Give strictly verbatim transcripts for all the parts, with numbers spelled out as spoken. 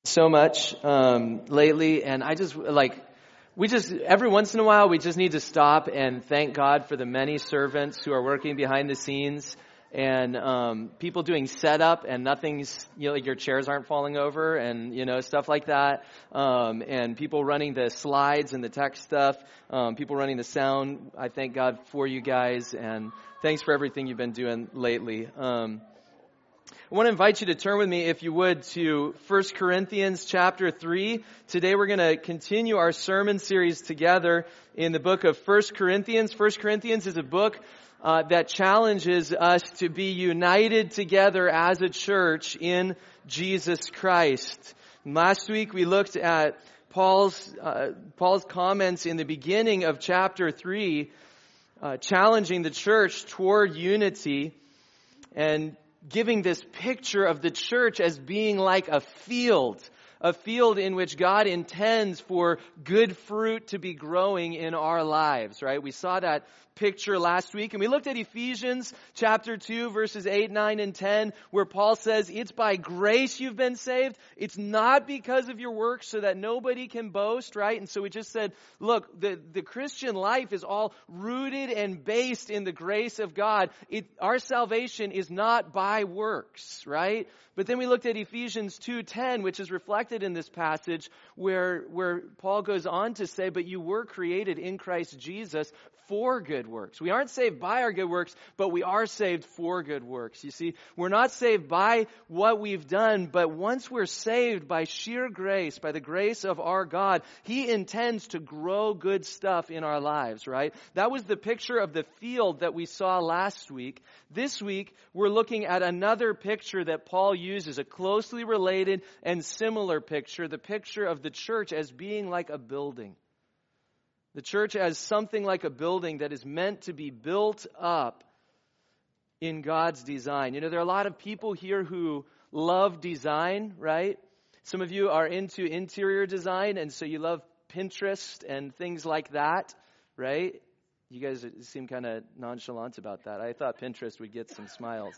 so much um, lately, and I just like we just every once in a while we just need to stop and thank God for the many servants who are working behind the scenes and um, people doing setup and nothing's you know like your chairs aren't falling over and you know stuff like that, um, and people running the slides and the tech stuff, um, people running the sound. I thank God for you guys and thanks for everything you've been doing lately. Um, I want to invite you to turn with me, if you would, to First Corinthians chapter three. Today we're going to continue our sermon series together in the book of First Corinthians. First Corinthians is a book uh, that challenges us to be united together as a church in Jesus Christ. And last week we looked at Paul's uh, Paul's comments in the beginning of chapter three, uh, challenging the church toward unity and giving this picture of the church as being like a field, a field in which God intends for good fruit to be growing in our lives, right? We saw that picture last week, and we looked at Ephesians chapter two, verses eight, nine, and ten, where Paul says, it's by grace you've been saved. It's not because of your works so that nobody can boast, right? And so we just said, look, the, the Christian life is all rooted and based in the grace of God. It, our salvation is not by works, right? But then we looked at Ephesians two ten, which is reflected in this passage where, where Paul goes on to say, but you were created in Christ Jesus for good works. We aren't saved by our good works, but we are saved for good works. You see, we're not saved by what we've done, but once we're saved by sheer grace, by the grace of our God, He intends to grow good stuff in our lives, right? That was the picture of the field that we saw last week. This week, we're looking at another picture that Paul uses, a closely related and similar picture, the picture of the church as being like a building. The church as something like a building that is meant to be built up in God's design. You know, there are a lot of people here who love design, right? Some of you are into interior design, and so you love Pinterest and things like that, right? You guys seem kind of nonchalant about that. I thought Pinterest would get some smiles.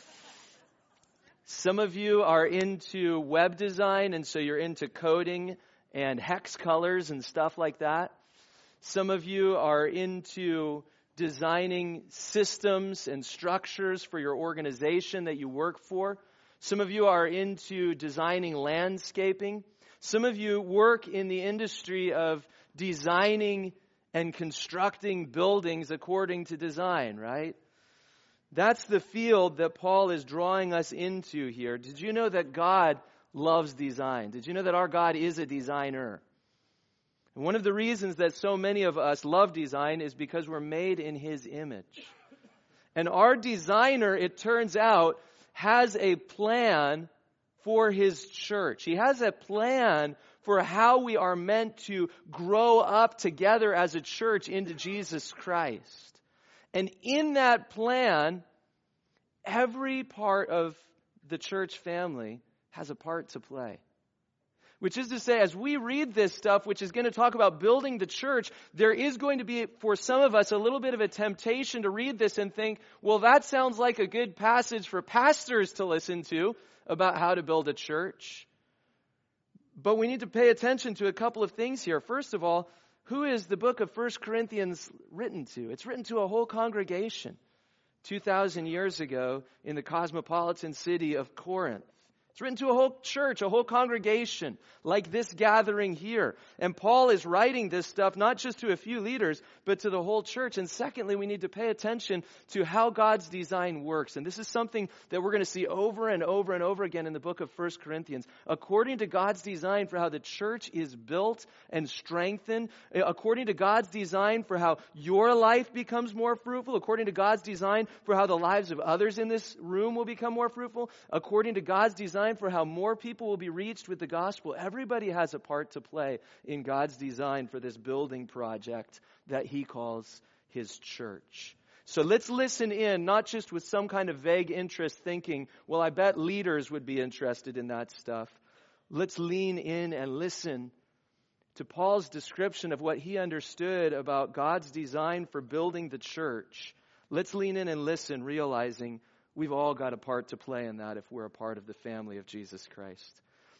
Some of you are into web design, and so you're into coding and hex colors and stuff like that. Some of you are into designing systems and structures for your organization that you work for. Some of you are into designing landscaping. Some of you work in the industry of designing and constructing buildings according to design, right? That's the field that Paul is drawing us into here. Did you know that God loves design? Did you know that our God is a designer? And one of the reasons that so many of us love design is because we're made in His image. And our designer, it turns out, has a plan for His church. He has a plan for how we are meant to grow up together as a church into Jesus Christ. And in that plan, every part of the church family has a part to play. Which is to say, as we read this stuff, which is going to talk about building the church, there is going to be, for some of us, a little bit of a temptation to read this and think, well, that sounds like a good passage for pastors to listen to about how to build a church. But we need to pay attention to a couple of things here. First of all, who is the book of First Corinthians written to? It's written to a whole congregation two thousand years ago in the cosmopolitan city of Corinth. It's written to a whole church, a whole congregation, like this gathering here. And Paul is writing this stuff not just to a few leaders, but to the whole church. And secondly, we need to pay attention to how God's design works. And this is something that we're going to see over and over and over again in the book of First Corinthians. According to God's design for how the church is built and strengthened, according to God's design for how your life becomes more fruitful, according to God's design for how the lives of others in this room will become more fruitful, according to God's design for how more people will be reached with the gospel. Everybody has a part to play in God's design for this building project that He calls His church. So let's listen in, not just with some kind of vague interest thinking, well, I bet leaders would be interested in that stuff. Let's lean in and listen to Paul's description of what he understood about God's design for building the church. Let's lean in and listen, realizing we've all got a part to play in that if we're a part of the family of Jesus Christ.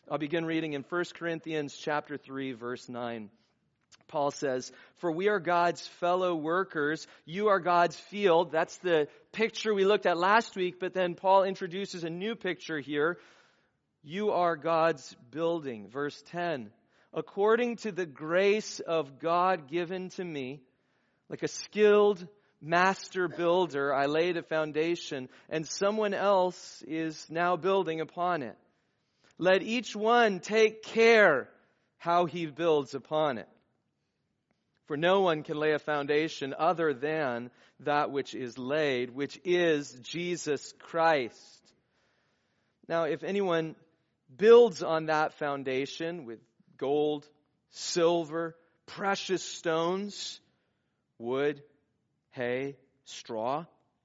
I'll begin reading in First Corinthians chapter three, verse nine. Paul says, "For we are God's fellow workers. You are God's field." That's the picture we looked at last week, but then Paul introduces a new picture here. You are God's building. Verse ten, "According to the grace of God given to me, like a skilled master builder, I laid a foundation, and someone else is now building upon it. Let each one take care how he builds upon it. For no one can lay a foundation other than that which is laid, which is Jesus Christ. Now, if anyone builds on that foundation with gold, silver, precious stones, wood, hay, straw,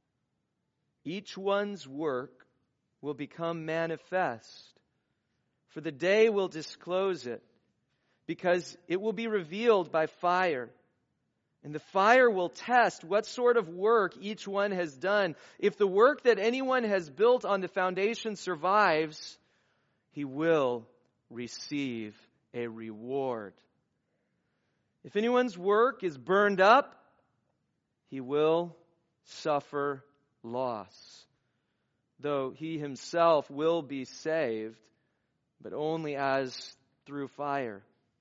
each one's work will become manifest, for the day will disclose it, because it will be revealed by fire. And the fire will test what sort of work each one has done. If the work that anyone has built on the foundation survives, he will receive a reward. If anyone's work is burned up, he will suffer loss, though he himself will be saved, but only as through fire.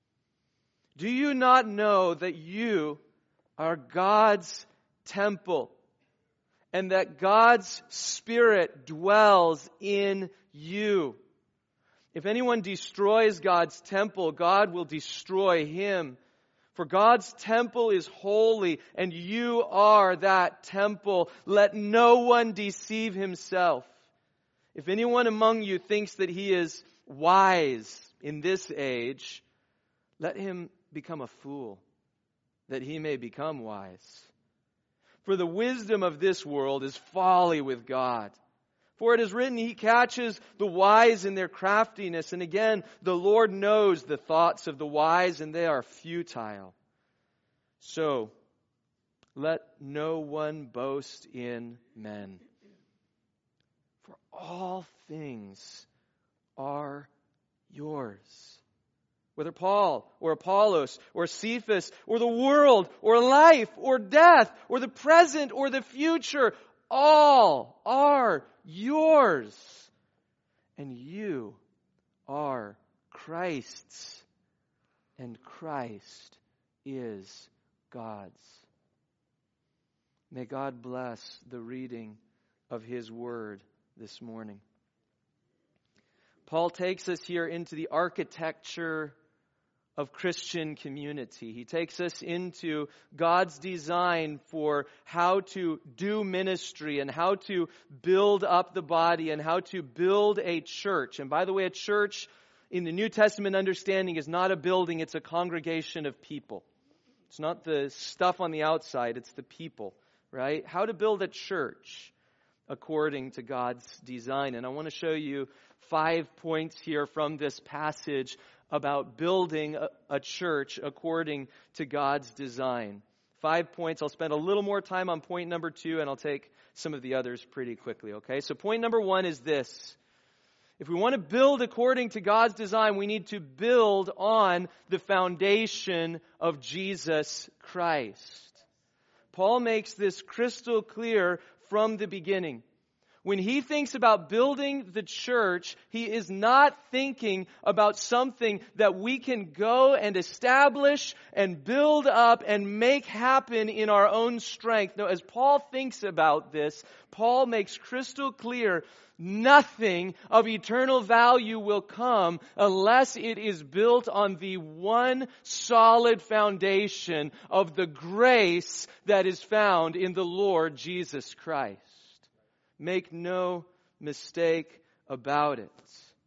Do you not know that you are God's temple, and that God's Spirit dwells in you? If anyone destroys God's temple, God will destroy him. For God's temple is holy, and you are that temple. Let no one deceive himself. If anyone among you thinks that he is wise in this age, let him become a fool, that he may become wise. For the wisdom of this world is folly with God. For it is written, He catches the wise in their craftiness. And again, the Lord knows the thoughts of the wise, and they are futile. So, let no one boast in men. For all things are yours. Whether Paul or Apollos or Cephas or the world or life or death or the present or the future, all are yours. And you are Christ's, and Christ is God's. May God bless the reading of His Word this morning. Paul takes us here into the architecture of Christian community. He takes us into God's design for how to do ministry and how to build up the body and how to build a church. And by the way, a church in the New Testament understanding is not a building, it's a congregation of people. It's not the stuff on the outside, it's the people, right? How to build a church according to God's design. And I want to show you five points here from this passage about building a, a church according to God's design. Five points. I'll spend a little more time on point number two, and I'll take some of the others pretty quickly, okay? So point number one is this. If we want to build according to God's design, we need to build on the foundation of Jesus Christ. Paul makes this crystal clear from the beginning. When he thinks about building the church, he is not thinking about something that we can go and establish and build up and make happen in our own strength. No, as Paul thinks about this, Paul makes crystal clear nothing of eternal value will come unless it is built on the one solid foundation of the grace that is found in the Lord Jesus Christ. Make no mistake about it.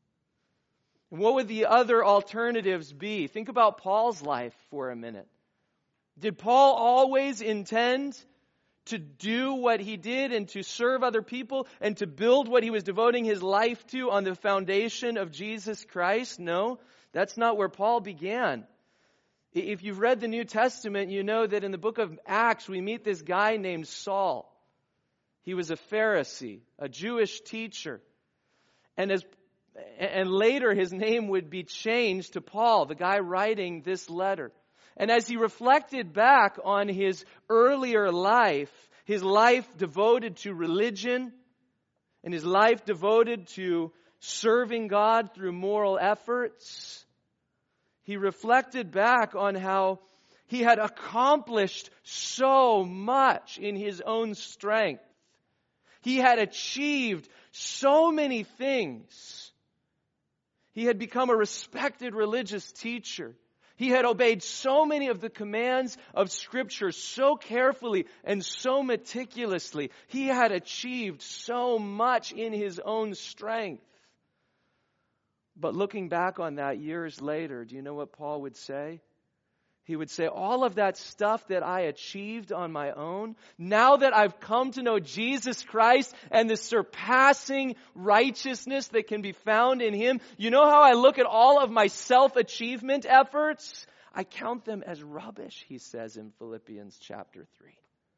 And what would the other alternatives be? Think about Paul's life for a minute. Did Paul always intend to do what he did and to serve other people and to build what he was devoting his life to on the foundation of Jesus Christ? No, that's not where Paul began. If you've read the New Testament, you know that in the book of Acts we meet this guy named Saul. He was a Pharisee, a Jewish teacher. And as And later his name would be changed to Paul, the guy writing this letter. And as he reflected back on his earlier life, his life devoted to religion, and his life devoted to serving God through moral efforts, he reflected back on how he had accomplished so much in his own strength. He had achieved so many things. He had become a respected religious teacher. He had obeyed so many of the commands of Scripture so carefully and so meticulously. He had achieved so much in his own strength. But looking back on that years later, do you know what Paul would say? He would say, all of that stuff that I achieved on my own, now that I've come to know Jesus Christ and the surpassing righteousness that can be found in Him, you know how I look at all of my self-achievement efforts? I count them as rubbish, he says in Philippians chapter three.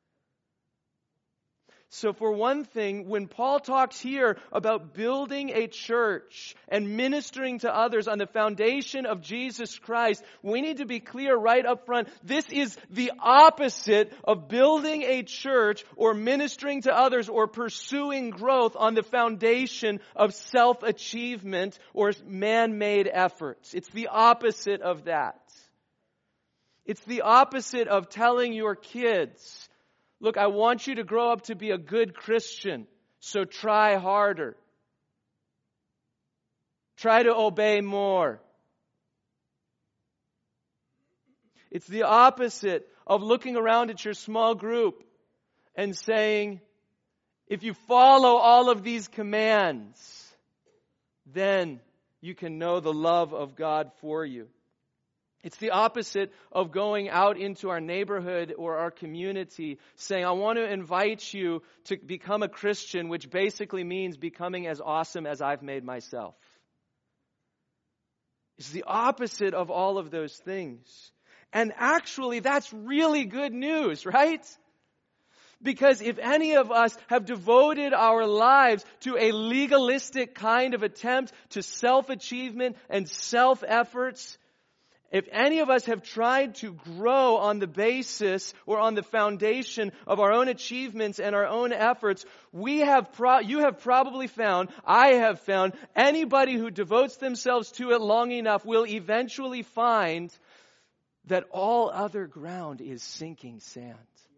So for one thing, when Paul talks here about building a church and ministering to others on the foundation of Jesus Christ, we need to be clear right up front. This is the opposite of building a church or ministering to others or pursuing growth on the foundation of self-achievement or man-made efforts. It's the opposite of that. It's the opposite of telling your kids, look, I want you to grow up to be a good Christian, so try harder. Try to obey more. It's the opposite of looking around at your small group and saying, if you follow all of these commands, then you can know the love of God for you. It's the opposite of going out into our neighborhood or our community saying, I want to invite you to become a Christian, which basically means becoming as awesome as I've made myself. It's the opposite of all of those things. And actually, that's really good news, right? Because if any of us have devoted our lives to a legalistic kind of attempt to self-achievement and self-efforts, if any of us have tried to grow on the basis or on the foundation of our own achievements and our own efforts, we have pro- you have probably found, I have found, anybody who devotes themselves to it long enough will eventually find that all other ground is sinking sand.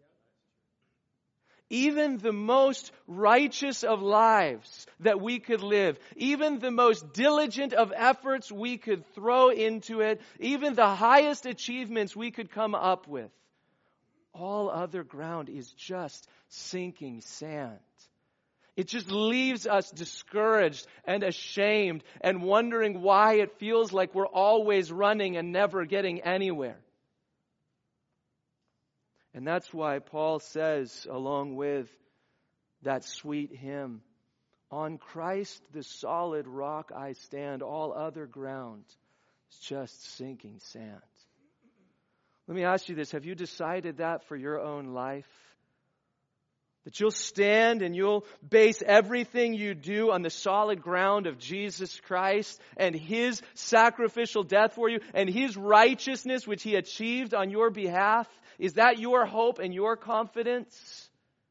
Even the most righteous of lives that we could live, even the most diligent of efforts we could throw into it, even the highest achievements we could come up with, all other ground is just sinking sand. It just leaves us discouraged and ashamed and wondering why it feels like we're always running and never getting anywhere. And that's why Paul says, along with that sweet hymn, on Christ the solid rock I stand, all other ground is just sinking sand. Let me ask you this, have you decided that for your own life? That you'll stand and you'll base everything you do on the solid ground of Jesus Christ and His sacrificial death for you and His righteousness which He achieved on your behalf? Is that your hope and your confidence?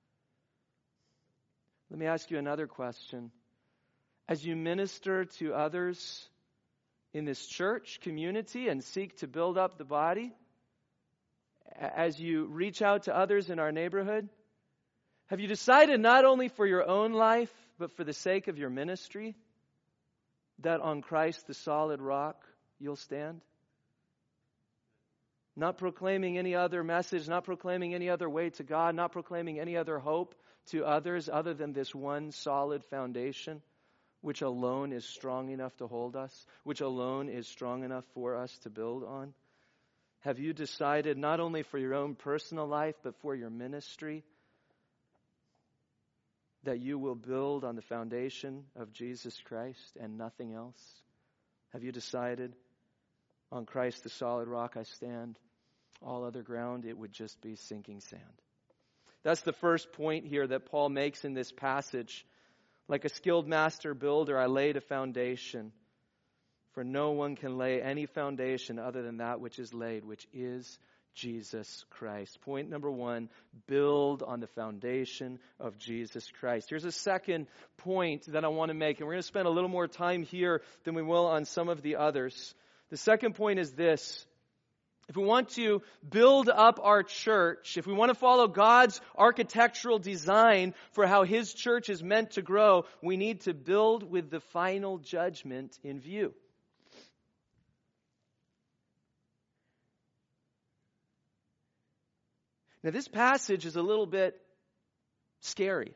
Let me ask you another question. As you minister to others in this church community and seek to build up the body, as you reach out to others in our neighborhood, have you decided not only for your own life, but for the sake of your ministry, that on Christ the solid rock you'll stand? Not proclaiming any other message, not proclaiming any other way to God, not proclaiming any other hope to others other than this one solid foundation, which alone is strong enough to hold us, which alone is strong enough for us to build on? Have you decided not only for your own personal life, but for your ministry, that you will build on the foundation of Jesus Christ and nothing else? Have you decided, on Christ the solid rock I stand, all other ground it would just be sinking sand? That's the first point here that Paul makes in this passage. Like a skilled master builder, I laid a foundation. For no one can lay any foundation other than that which is laid, which is Jesus Christ. Point number one, build on the foundation of Jesus Christ. Here's a second point that I want to make, and we're going to spend a little more time here than we will on some of the others. The second point is this. If we want to build up our church, if we want to follow God's architectural design for how His church is meant to grow, we need to build with the final judgment in view. Now, this passage is a little bit scary.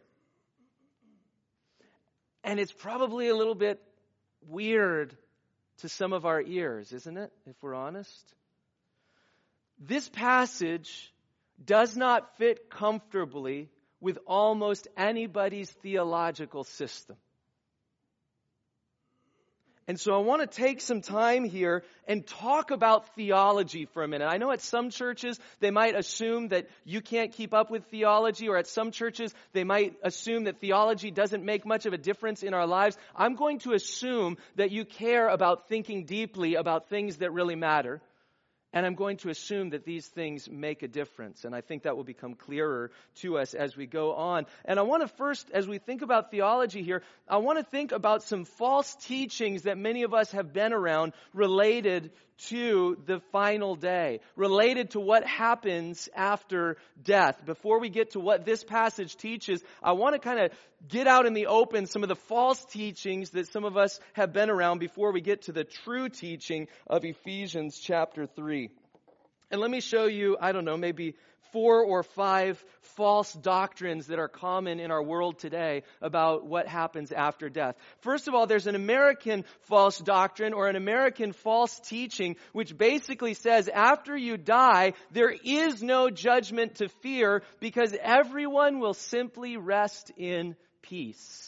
And it's probably a little bit weird to some of our ears, isn't it, if we're honest? This passage does not fit comfortably with almost anybody's theological system. And so I want to take some time here and talk about theology for a minute. I know at some churches they might assume that you can't keep up with theology, or at some churches they might assume that theology doesn't make much of a difference in our lives. I'm going to assume that you care about thinking deeply about things that really matter. And I'm going to assume that these things make a difference. And I think that will become clearer to us as we go on. And I want to first, as we think about theology here, I want to think about some false teachings that many of us have been around related to the final day, related to what happens after death. Before we get to what this passage teaches, I want to kind of get out in the open some of the false teachings that some of us have been around before we get to the true teaching of Ephesians chapter three. And let me show you, I don't know, maybe four or five false doctrines that are common in our world today about what happens after death. First of all, there's an American false doctrine or an American false teaching which basically says after you die, there is no judgment to fear because everyone will simply rest in peace.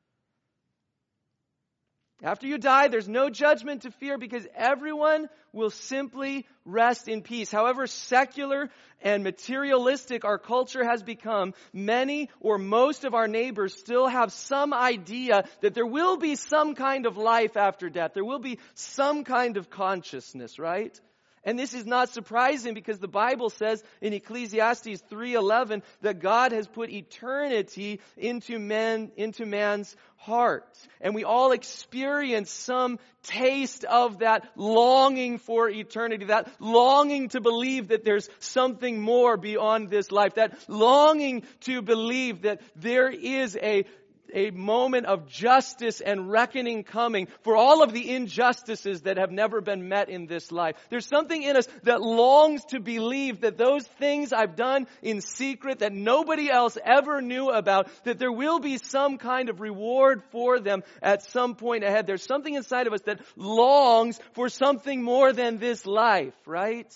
After you die, there's no judgment to fear because everyone will simply rest in peace. However secular and materialistic our culture has become, many or most of our neighbors still have some idea that there will be some kind of life after death. There will be some kind of consciousness, right? And this is not surprising because the Bible says in Ecclesiastes three eleven that God has put eternity into man, into man's heart. And we all experience some taste of that longing for eternity, that longing to believe that there's something more beyond this life, that longing to believe that there is a a moment of justice and reckoning coming for all of the injustices that have never been met in this life. There's something in us that longs to believe that those things I've done in secret that nobody else ever knew about, that there will be some kind of reward for them at some point ahead. There's something inside of us that longs for something more than this life, right?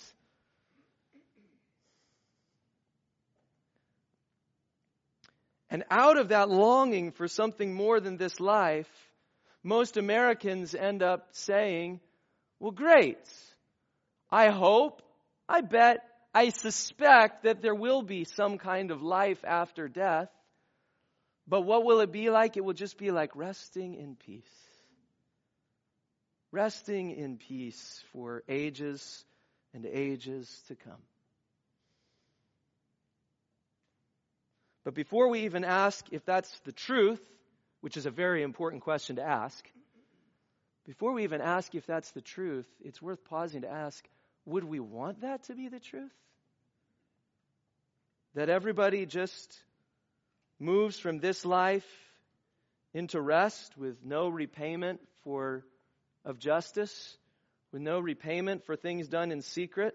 And out of that longing for something more than this life, most Americans end up saying, well, great. I hope, I bet, I suspect that there will be some kind of life after death. But what will it be like? It will just be like resting in peace. Resting in peace for ages and ages to come. But before we even ask if that's the truth, which is a very important question to ask, before we even ask if that's the truth, it's worth pausing to ask, would we want that to be the truth? That everybody just moves from this life into rest with no repayment for of justice, with no repayment for things done in secret?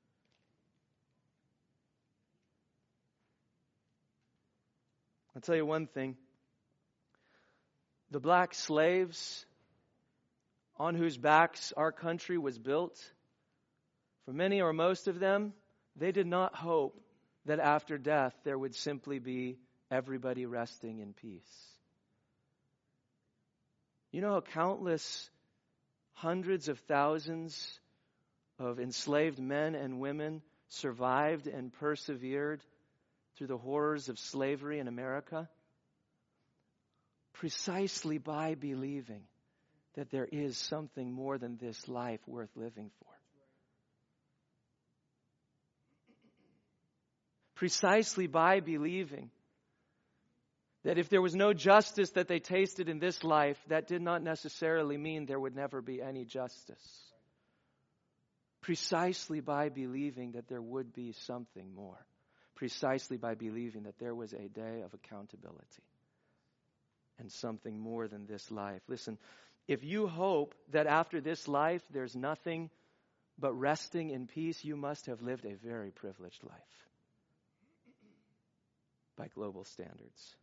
I'll tell you one thing. The black slaves on whose backs our country was built, for many or most of them, they did not hope that after death there would simply be everybody resting in peace. You know how countless hundreds of thousands of enslaved men and women survived and persevered through the horrors of slavery in America? precisely by believing that there is something more than this life worth living for. Precisely by believing that if there was no justice that they tasted in this life, that did not necessarily mean there would never be any justice. Precisely by believing that there would be something more. Precisely by believing that there was a day of accountability and something more than this life. Listen, if you hope that after this life there's nothing but resting in peace, you must have lived a very privileged life by global standards.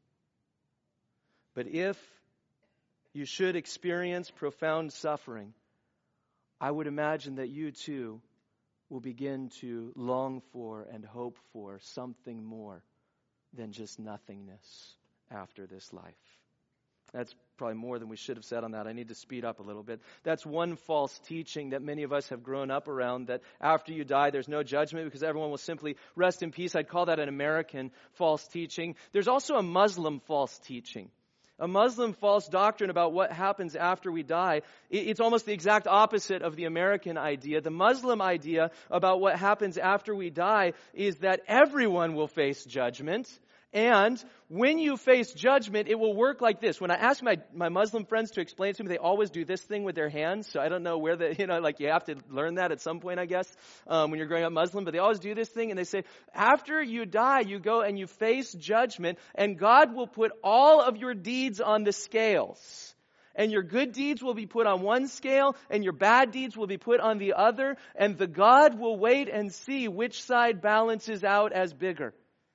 But if you should experience profound suffering, I would imagine that you too will begin to long for and hope for something more than just nothingness after this life. That's probably more than we should have said on that. I need to speed up a little bit. That's one false teaching that many of us have grown up around, that after you die, there's no judgment because everyone will simply rest in peace. I'd call that an American false teaching. There's also a Muslim false teaching. A Muslim false doctrine about what happens after we die. It's almost the exact opposite of the American idea. The Muslim idea about what happens after we die is that everyone will face judgment. And when you face judgment, it will work like this. When I ask my, my Muslim friends to explain it to me, they always do this thing with their hands. So I don't know where the, you know, like you have to learn that at some point, I guess, um, when you're growing up Muslim. But they always do this thing and they say, after you die, you go and you face judgment and God will put all of your deeds on the scales. And your good deeds will be put on one scale and your bad deeds will be put on the other. And the God will wait and see which side balances out as bigger.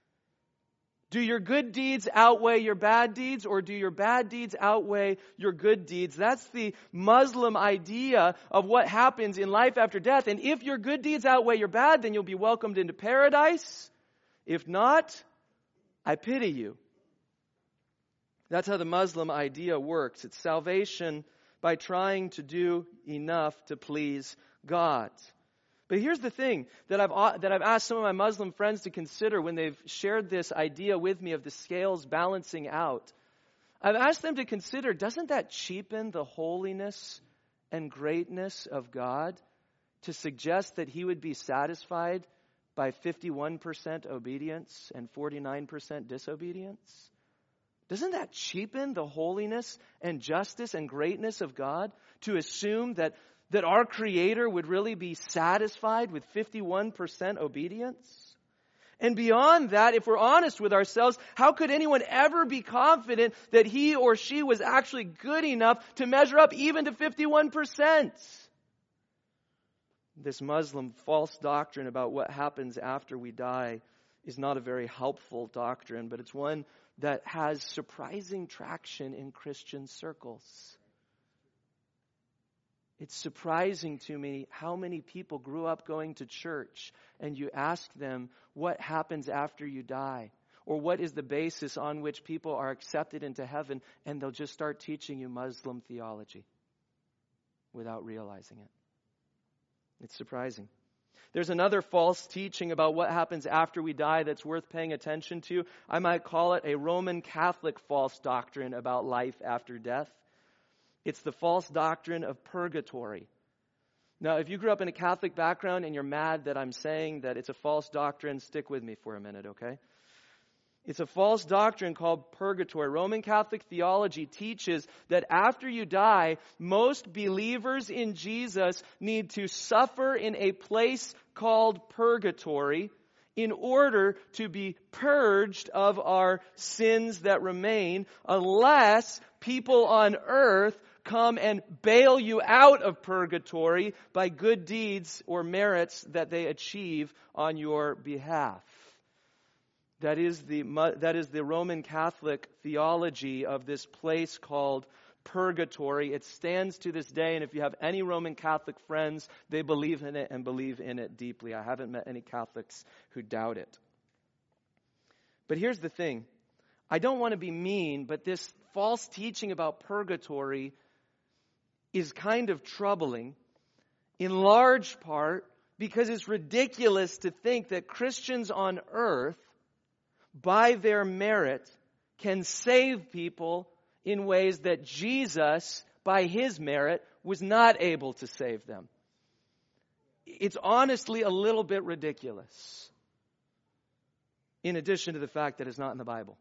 Do your good deeds outweigh your bad deeds, or do your bad deeds outweigh your good deeds? That's the Muslim idea of what happens in life after death. And if your good deeds outweigh your bad, then you'll be welcomed into paradise. If not, I pity you. That's how the Muslim idea works. It's salvation by trying to do enough to please God. But here's the thing that I've that I've asked some of my Muslim friends to consider when they've shared this idea with me of the scales balancing out. I've asked them to consider, doesn't that cheapen the holiness and greatness of God to suggest that He would be satisfied by fifty-one percent obedience and forty-nine percent disobedience? Doesn't that cheapen the holiness and justice and greatness of God to assume that That our Creator would really be satisfied with fifty-one percent obedience? And beyond that, if we're honest with ourselves, how could anyone ever be confident that he or she was actually good enough to measure up even to fifty-one percent? This Muslim false doctrine about what happens after we die is not a very helpful doctrine, but it's one that has surprising traction in Christian circles. It's surprising to me how many people grew up going to church and you ask them what happens after you die or what is the basis on which people are accepted into heaven, and they'll just start teaching you Muslim theology without realizing it. It's surprising. There's another false teaching about what happens after we die that's worth paying attention to. I might call it a Roman Catholic false doctrine about life after death. It's the false doctrine of purgatory. Now, if you grew up in a Catholic background and you're mad that I'm saying that it's a false doctrine, stick with me for a minute, okay? It's a false doctrine called purgatory. Roman Catholic theology teaches that after you die, most believers in Jesus need to suffer in a place called purgatory in order to be purged of our sins that remain, unless people on earth come and bail you out of purgatory by good deeds or merits that they achieve on your behalf. That is the that is the Roman Catholic theology of this place called purgatory. It stands to this day, and if you have any Roman Catholic friends, they believe in it and believe in it deeply. I haven't met any Catholics who doubt it. But here's the thing. I don't want to be mean, but this false teaching about purgatory is kind of troubling, in large part because it's ridiculous to think that Christians on earth, by their merit, can save people in ways that Jesus, by his merit, was not able to save them. It's honestly a little bit ridiculous, in addition to the fact that it's not in the Bible.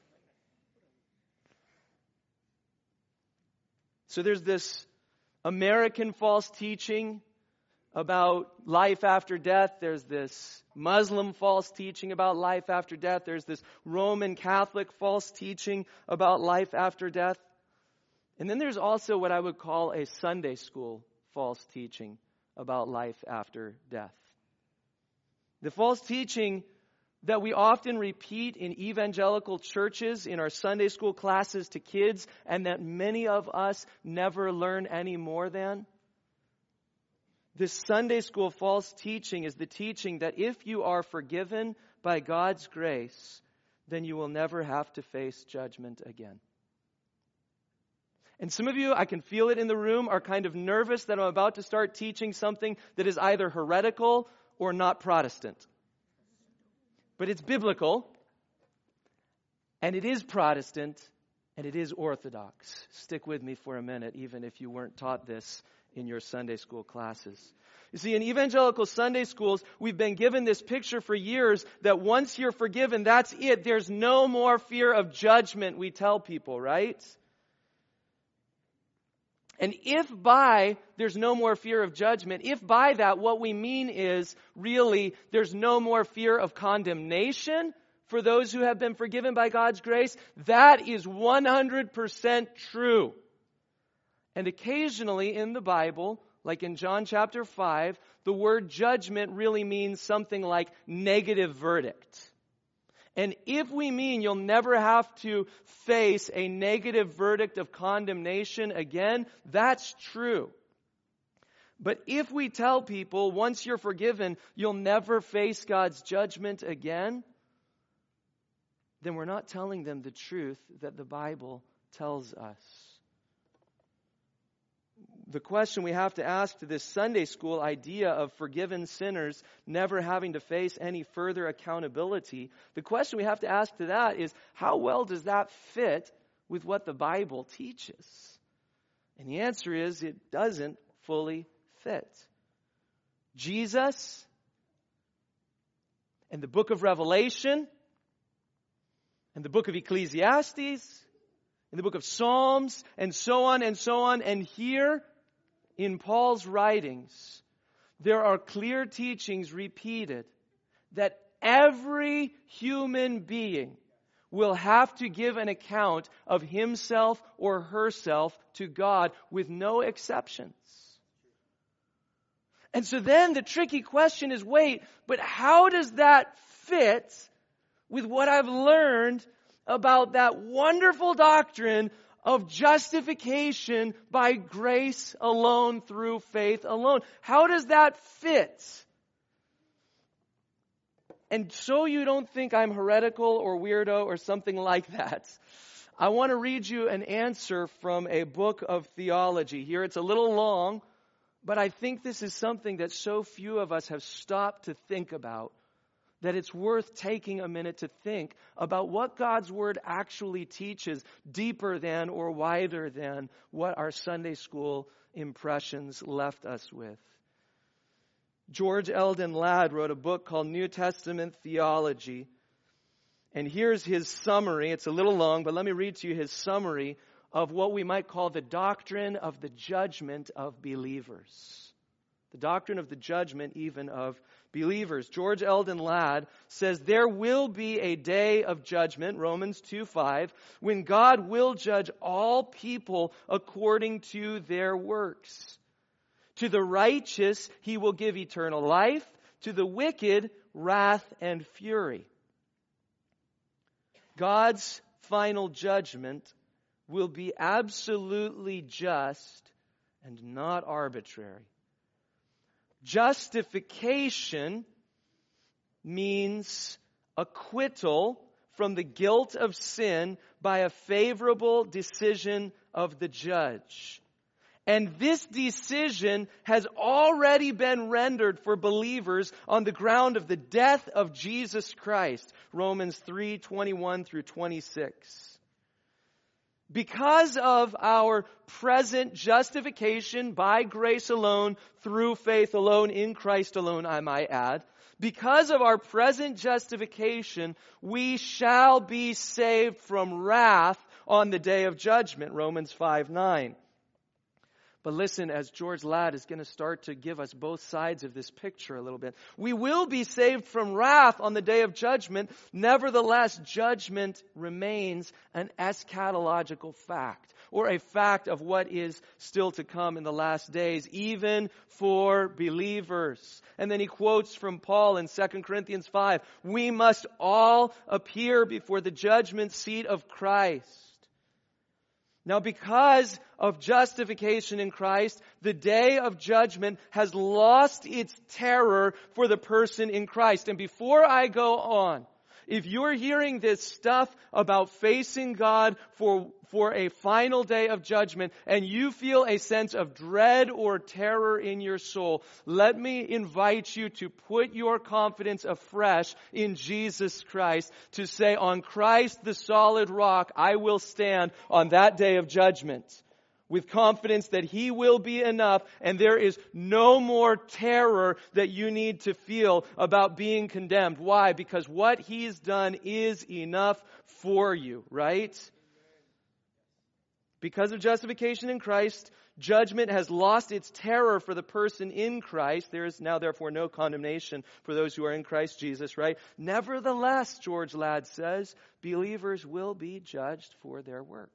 So there's this American false teaching about life after death. There's this Muslim false teaching about life after death. There's this Roman Catholic false teaching about life after death. And then there's also what I would call a Sunday school false teaching about life after death. The false teaching that we often repeat in evangelical churches, in our Sunday school classes to kids, and that many of us never learn any more than. This Sunday school false teaching is the teaching that if you are forgiven by God's grace, then you will never have to face judgment again. And some of you, I can feel it in the room, are kind of nervous that I'm about to start teaching something that is either heretical or not Protestant. But it's biblical, and it is Protestant, and it is Orthodox. Stick with me for a minute, even if you weren't taught this in your Sunday school classes. You see, in evangelical Sunday schools, we've been given this picture for years that once you're forgiven, that's it. There's no more fear of judgment, we tell people, right? And if by there's no more fear of judgment, if by that what we mean is really there's no more fear of condemnation for those who have been forgiven by God's grace, that is one hundred percent true. And occasionally in the Bible, like in John chapter five, the word judgment really means something like negative verdict. And if we mean you'll never have to face a negative verdict of condemnation again, that's true. But if we tell people once you're forgiven, you'll never face God's judgment again, then we're not telling them the truth that the Bible tells us. The question we have to ask to this Sunday school idea of forgiven sinners never having to face any further accountability, the question we have to ask to that is, how well does that fit with what the Bible teaches? And the answer is, it doesn't fully fit. Jesus and the book of Revelation and the book of Ecclesiastes and the book of Psalms and so on and so on, and here in Paul's writings, there are clear teachings repeated that every human being will have to give an account of himself or herself to God with no exceptions. And so then the tricky question is, wait, but how does that fit with what I've learned about that wonderful doctrine of justification by grace alone through faith alone? How does that fit? And so you don't think I'm heretical or weirdo or something like that, I want to read you an answer from a book of theology. Here it's a little long, but I think this is something that so few of us have stopped to think about, that it's worth taking a minute to think about what God's Word actually teaches deeper than or wider than what our Sunday school impressions left us with. George Eldon Ladd wrote a book called New Testament Theology. And here's his summary. It's a little long, but let me read to you his summary of what we might call the doctrine of the judgment of believers. The doctrine of the judgment even of believers. George Eldon Ladd says there will be a day of judgment, Romans two five, when God will judge all people according to their works. To the righteous he will give eternal life, to the wicked wrath and fury. God's final judgment will be absolutely just and not arbitrary. Justification means acquittal from the guilt of sin by a favorable decision of the judge. And this decision has already been rendered for believers on the ground of the death of Jesus Christ. Romans three twenty-one through twenty-six. Because of our present justification by grace alone, through faith alone, in Christ alone, I might add, because of our present justification, we shall be saved from wrath on the day of judgment, Romans five nine. But listen, as George Ladd is going to start to give us both sides of this picture a little bit. We will be saved from wrath on the day of judgment. Nevertheless, judgment remains an eschatological fact, or a fact of what is still to come in the last days, even for believers. And then he quotes from Paul in Second Corinthians five, we must all appear before the judgment seat of Christ. Now, because of justification in Christ, the day of judgment has lost its terror for the person in Christ. And before I go on, if you're hearing this stuff about facing God for, for a final day of judgment and you feel a sense of dread or terror in your soul, let me invite you to put your confidence afresh in Jesus Christ, to say, on Christ the solid rock, I will stand on that day of judgment, with confidence that He will be enough, and there is no more terror that you need to feel about being condemned. Why? Because what He's done is enough for you, right? Because of justification in Christ, judgment has lost its terror for the person in Christ. There is now therefore no condemnation for those who are in Christ Jesus, right? Nevertheless, George Ladd says, believers will be judged for their works.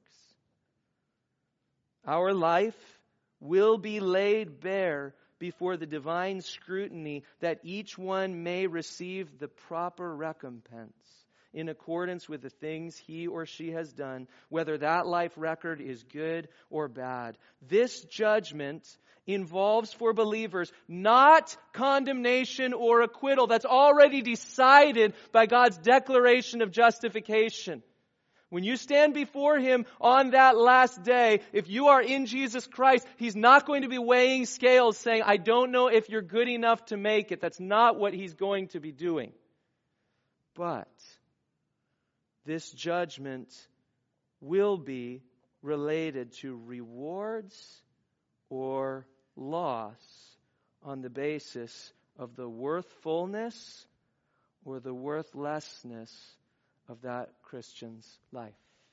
Our life will be laid bare before the divine scrutiny, that each one may receive the proper recompense in accordance with the things he or she has done, whether that life record is good or bad. This judgment involves for believers not condemnation or acquittal. That's already decided by God's declaration of justification. When you stand before Him on that last day, if you are in Jesus Christ, He's not going to be weighing scales saying, I don't know if you're good enough to make it. That's not what He's going to be doing. But this judgment will be related to rewards or loss on the basis of the worthfulness or the worthlessness of that Christian's life.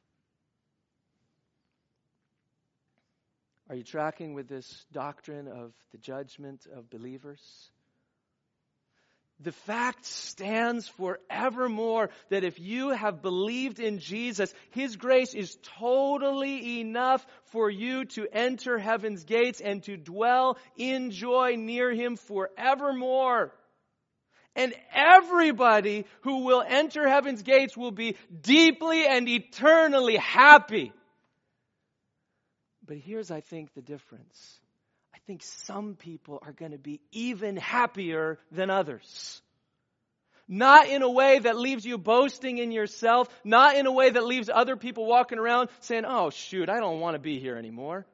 Are you tracking with this doctrine of the judgment of believers? The fact stands forevermore that if you have believed in Jesus, His grace is totally enough for you to enter heaven's gates and to dwell in joy near Him forevermore. And everybody who will enter heaven's gates will be deeply and eternally happy. But here's, I think, the difference. I think some people are going to be even happier than others. Not in a way that leaves you boasting in yourself. Not in a way that leaves other people walking around saying, oh, shoot, I don't want to be here anymore.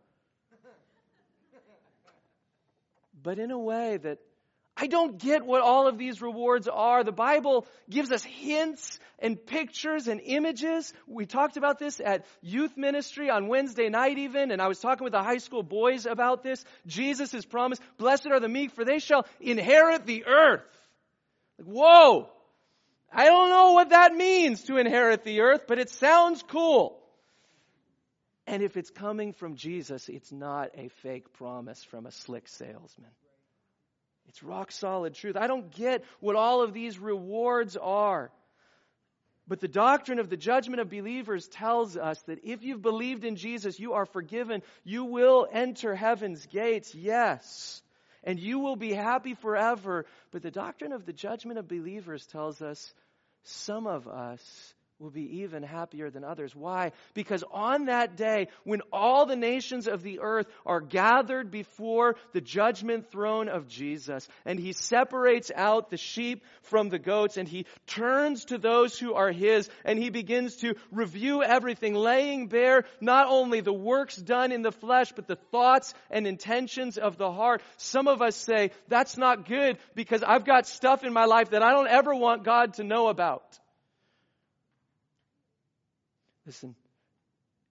But in a way that I don't get what all of these rewards are. The Bible gives us hints and pictures and images. We talked about this at youth ministry on Wednesday night even, and I was talking with the high school boys about this. Jesus has promised, blessed are the meek, for they shall inherit the earth. Like, whoa! I don't know what that means, to inherit the earth, but it sounds cool. And if it's coming from Jesus, it's not a fake promise from a slick salesman. It's rock solid truth. I don't get what all of these rewards are. But the doctrine of the judgment of believers tells us that if you've believed in Jesus, you are forgiven. You will enter heaven's gates, yes. And you will be happy forever. But the doctrine of the judgment of believers tells us some of us will be even happier than others. Why? Because on that day, when all the nations of the earth are gathered before the judgment throne of Jesus, and He separates out the sheep from the goats, and He turns to those who are His, and He begins to review everything, laying bare not only the works done in the flesh, but the thoughts and intentions of the heart. Some of us say, that's not good because I've got stuff in my life that I don't ever want God to know about. Listen,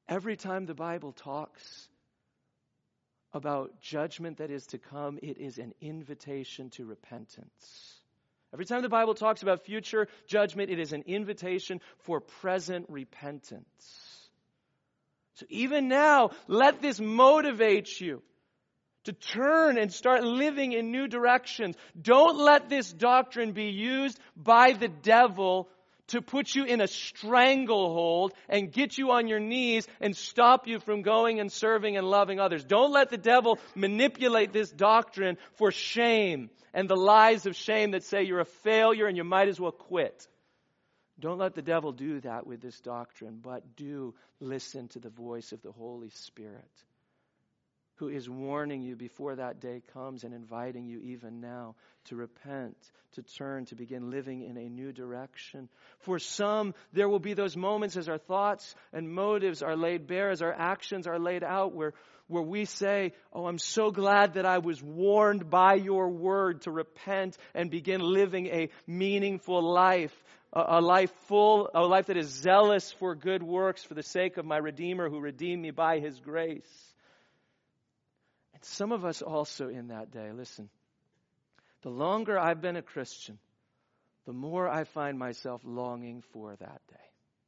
Every time the Bible talks about judgment that is to come, it is an invitation to repentance. Every time the Bible talks about future judgment, it is an invitation for present repentance. So even now, let this motivate you to turn and start living in new directions. Don't let this doctrine be used by the devil to put you in a stranglehold and get you on your knees and stop you from going and serving and loving others. Don't let the devil manipulate this doctrine for shame and the lies of shame that say you're a failure and you might as well quit. Don't let the devil do that with this doctrine, but do listen to the voice of the Holy Spirit, who is warning you before that day comes and inviting you even now to repent, to turn, to begin living in a new direction. For some, there will be those moments as our thoughts and motives are laid bare, as our actions are laid out, where, where we say, oh, I'm so glad that I was warned by your word to repent and begin living a meaningful life, a, a life full, a life that is zealous for good works for the sake of my Redeemer who redeemed me by his grace. And some of us also in that day, listen, the longer I've been a Christian, the more I find myself longing for that day.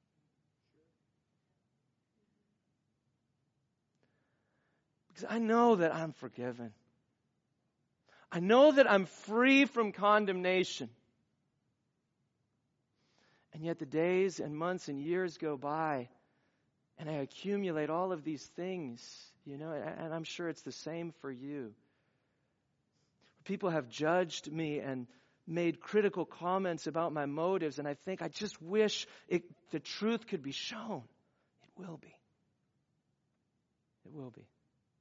Because I know that I'm forgiven. I know that I'm free from condemnation. And yet the days and months and years go by, and I accumulate all of these things. You know, and I'm sure it's the same for you. People have judged me and made critical comments about my motives, and I think I just wish it, the truth could be shown. It will be. It will be.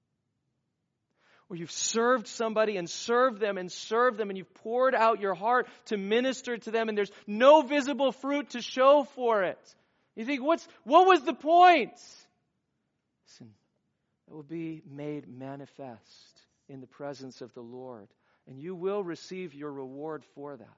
Or you've served somebody and served them and served them, and you've poured out your heart to minister to them, and there's no visible fruit to show for it. You think, what's what was the point? Listen. It will be made manifest in the presence of the Lord. And you will receive your reward for that.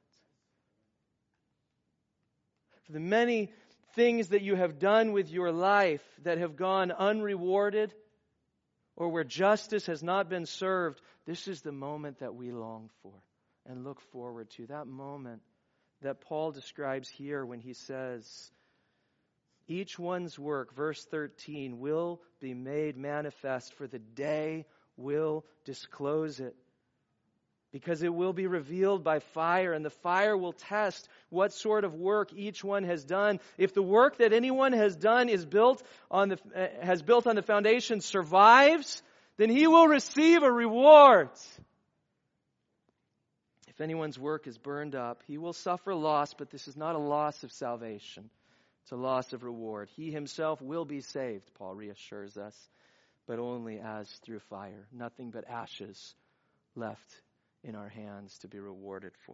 For the many things that you have done with your life that have gone unrewarded, or where justice has not been served, this is the moment that we long for and look forward to. That moment that Paul describes here when he says, each one's work, verse thirteen, will be made manifest, for the day will disclose it. Because it will be revealed by fire, and the fire will test what sort of work each one has done. If the work that anyone has done is built on the uh, has built on the foundation survives, then he will receive a reward. If anyone's work is burned up, he will suffer loss, but this is not a loss of salvation. It's a loss of reward. He himself will be saved, Paul reassures us, but only as through fire. Nothing but ashes left in our hands to be rewarded for.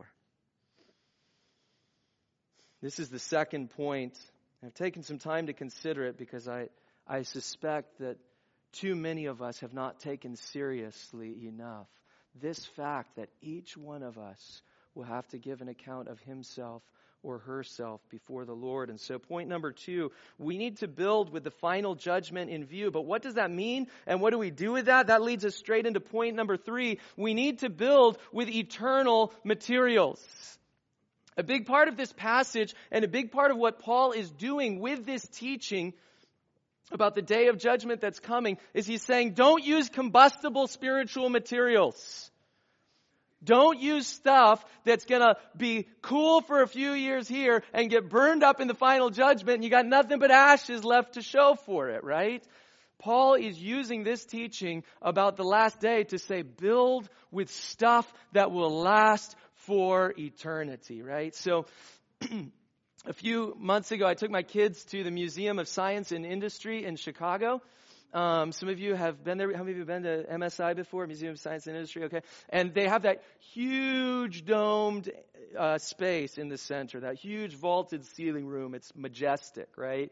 This is the second point. I've taken some time to consider it because I, I suspect that too many of us have not taken seriously enough this fact that each one of us will have to give an account of himself or herself before the Lord. And so point number two, we need to build with the final judgment in view. But what does that mean? And what do we do with that? That leads us straight into point number three. We need to build with eternal materials. A big part of this passage and a big part of what Paul is doing with this teaching about the day of judgment that's coming is he's saying, don't use combustible spiritual materials. Don't use stuff that's going to be cool for a few years here and get burned up in the final judgment and you got nothing but ashes left to show for it, right? Paul is using this teaching about the last day to say build with stuff that will last for eternity, right? So a few months ago, I took my kids to the Museum of Science and Industry in Chicago. Um, some of you have been there. How many of you have been to M S I before? Museum of Science and Industry, okay. And they have that huge domed uh, space in the center, that huge vaulted ceiling room. It's majestic, right?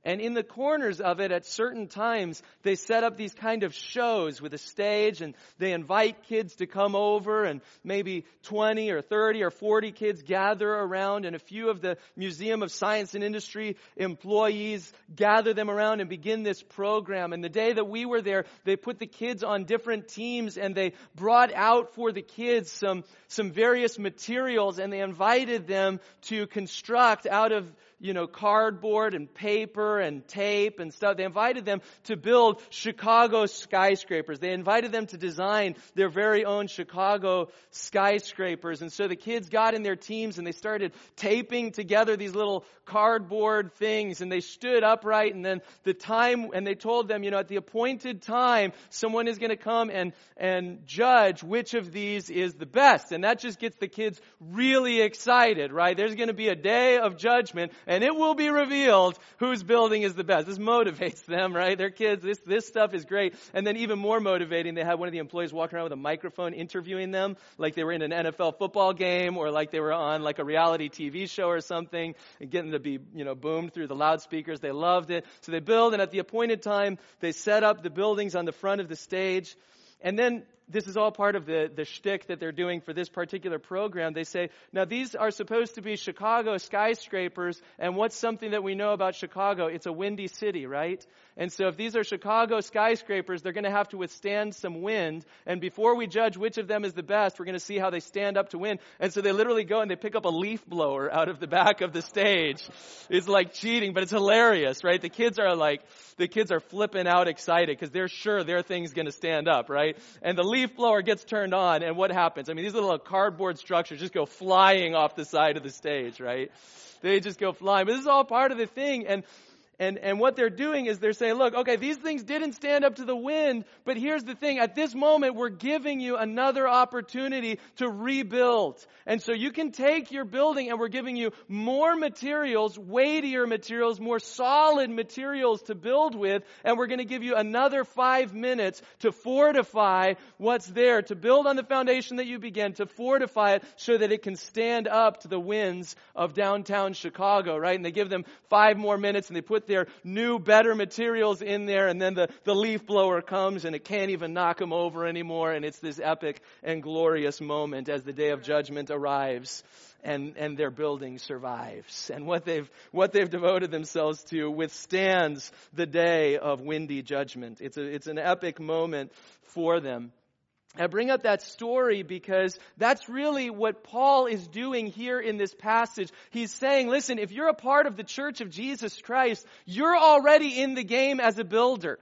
And in the corners of it, at certain times, they set up these kind of shows with a stage, and they invite kids to come over, and maybe twenty or thirty or forty kids gather around, and a few of the Museum of Science and Industry employees gather them around and begin this program. And the day that we were there, they put the kids on different teams, and they brought out for the kids some, some various materials, and they invited them to construct out of you know, cardboard and paper and tape and stuff. They invited them to build Chicago skyscrapers. They invited them to design their very own Chicago skyscrapers. And so the kids got in their teams and they started taping together these little cardboard things, and they stood upright, and then the time, and they told them, you know, at the appointed time, someone is going to come and, and judge which of these is the best. And that just gets the kids really excited, right? There's going to be a day of judgment, and it will be revealed whose building is the best. This motivates them, right? Their kids, this, this stuff is great. And then even more motivating, they had one of the employees walking around with a microphone interviewing them like they were in an N F L football game, or like they were on like a reality T V show or something, and getting to be, you know, boomed through the loudspeakers. They loved it. So they build, and at the appointed time, they set up the buildings on the front of the stage. And then this is all part of the, the shtick that they're doing for this particular program. They say, now these are supposed to be Chicago skyscrapers, and what's something that we know about Chicago? It's a windy city, right? And so if these are Chicago skyscrapers, they're going to have to withstand some wind, and before we judge which of them is the best, we're going to see how they stand up to wind. And so they literally go and they pick up a leaf blower out of the back of the stage. It's like cheating, but it's hilarious, right? The kids are like, the kids are flipping out excited because they're sure their thing's going to stand up, right? And the leaf blower gets turned on, and what happens? I mean, these little cardboard structures just go flying off the side of the stage, right? They just go flying. But this is all part of the thing. And And and what they're doing is they're saying, look, okay, these things didn't stand up to the wind, but here's the thing. At this moment, we're giving you another opportunity to rebuild. And so you can take your building, and we're giving you more materials, weightier materials, more solid materials to build with, and we're going to give you another five minutes to fortify what's there, to build on the foundation that you began, to fortify it so that it can stand up to the winds of downtown Chicago, right? And they give them five more minutes, and they put their new, better materials in there, and then the, the leaf blower comes, and it can't even knock them over anymore, and it's this epic and glorious moment as the day of judgment arrives, and, and their building survives. And what they've, what they've devoted themselves to withstands the day of windy judgment. It's a, it's an epic moment for them. I bring up that story because that's really what Paul is doing here in this passage. He's saying, listen, if you're a part of the Church of Jesus Christ, you're already in the game as a builder.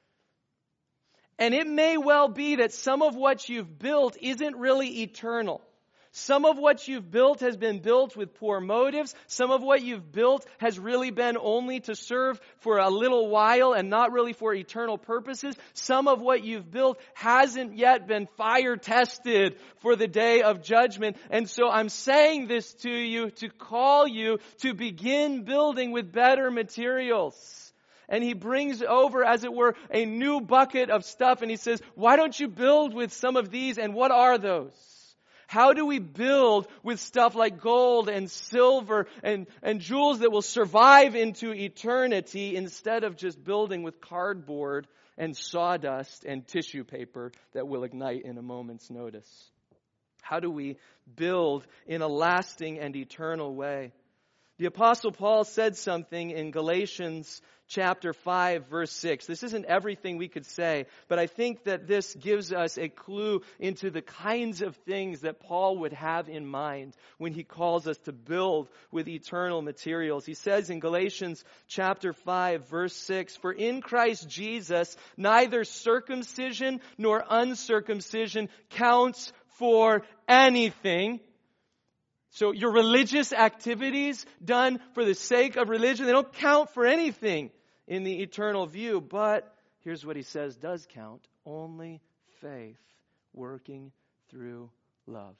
And it may well be that some of what you've built isn't really eternal. Some of what you've built has been built with poor motives. Some of what you've built has really been only to serve for a little while and not really for eternal purposes. Some of what you've built hasn't yet been fire tested for the day of judgment. And so I'm saying this to you to call you to begin building with better materials. And he brings over, as it were, a new bucket of stuff, and he says, why don't you build with some of these? And what are those? How do we build with stuff like gold and silver and, and jewels that will survive into eternity instead of just building with cardboard and sawdust and tissue paper that will ignite in a moment's notice? How do we build in a lasting and eternal way? The Apostle Paul said something in Galatians chapter five, verse six. This isn't everything we could say, but I think that this gives us a clue into the kinds of things that Paul would have in mind when he calls us to build with eternal materials. He says in Galatians chapter five, verse six, for in Christ Jesus, neither circumcision nor uncircumcision counts for anything. So your religious activities done for the sake of religion, they don't count for anything in the eternal view. But here's what he says does count. Only faith working through love.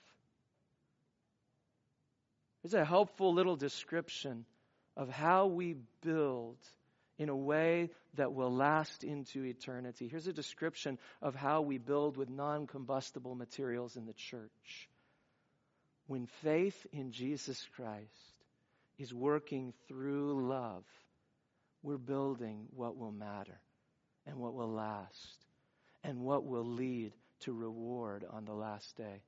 There's a helpful little description of how we build in a way that will last into eternity. Here's a description of how we build with non-combustible materials in the church. When faith in Jesus Christ is working through love, we're building what will matter and what will last and what will lead to reward on the last day.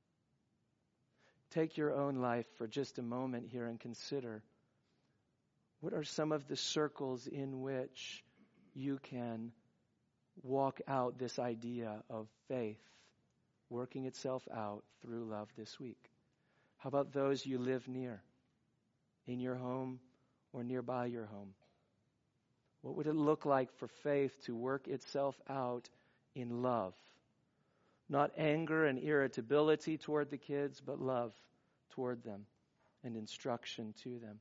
Take your own life for just a moment here and consider, what are some of the circles in which you can walk out this idea of faith working itself out through love this week? How about those you live near, in your home or nearby your home? What would it look like for faith to work itself out in love? Not anger and irritability toward the kids, but love toward them and instruction to them.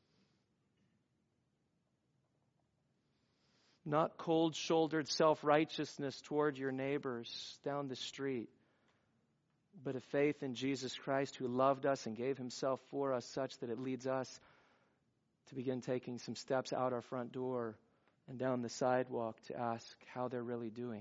Not cold-shouldered self-righteousness toward your neighbors down the street, but a faith in Jesus Christ who loved us and gave himself for us such that it leads us to begin taking some steps out our front door and down the sidewalk to ask how they're really doing.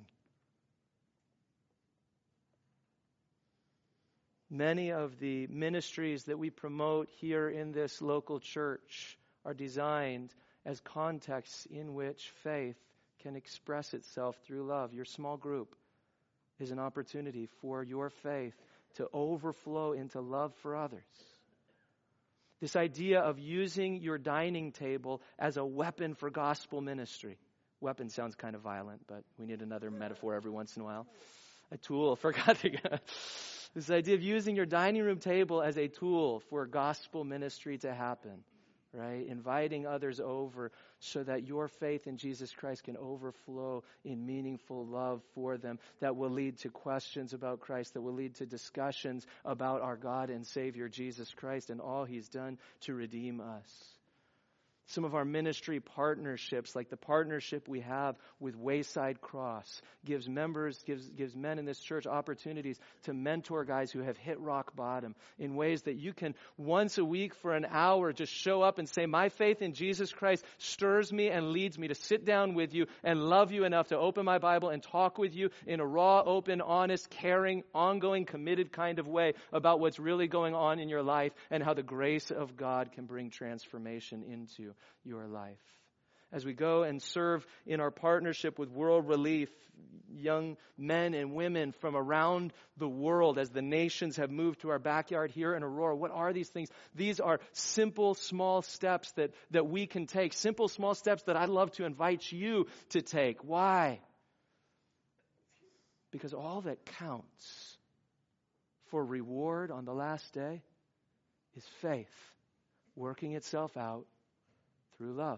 Many of the ministries that we promote here in this local church are designed as contexts in which faith can express itself through love. Your small group is an opportunity for your faith to overflow into love for others. This idea of using your dining table as a weapon for gospel ministry. Weapon sounds kind of violent, but we need another metaphor every once in a while. A tool for God to get. This idea of using your dining room table as a tool for gospel ministry to happen. Right? Inviting others over so that your faith in Jesus Christ can overflow in meaningful love for them that will lead to questions about Christ, that will lead to discussions about our God and Savior Jesus Christ and all he's done to redeem us. Some of our ministry partnerships, like the partnership we have with Wayside Cross, gives members, gives gives men in this church opportunities to mentor guys who have hit rock bottom in ways that you can once a week for an hour just show up and say, my faith in Jesus Christ stirs me and leads me to sit down with you and love you enough to open my Bible and talk with you in a raw, open, honest, caring, ongoing, committed kind of way about what's really going on in your life and how the grace of God can bring transformation into your life. As we go and serve in our partnership with World Relief, young men and women from around the world as the nations have moved to our backyard here in Aurora, what are these things? These are simple, small steps that, that we can take. Simple, small steps that I'd love to invite you to take. Why? Because all that counts for reward on the last day is faith working itself out through love.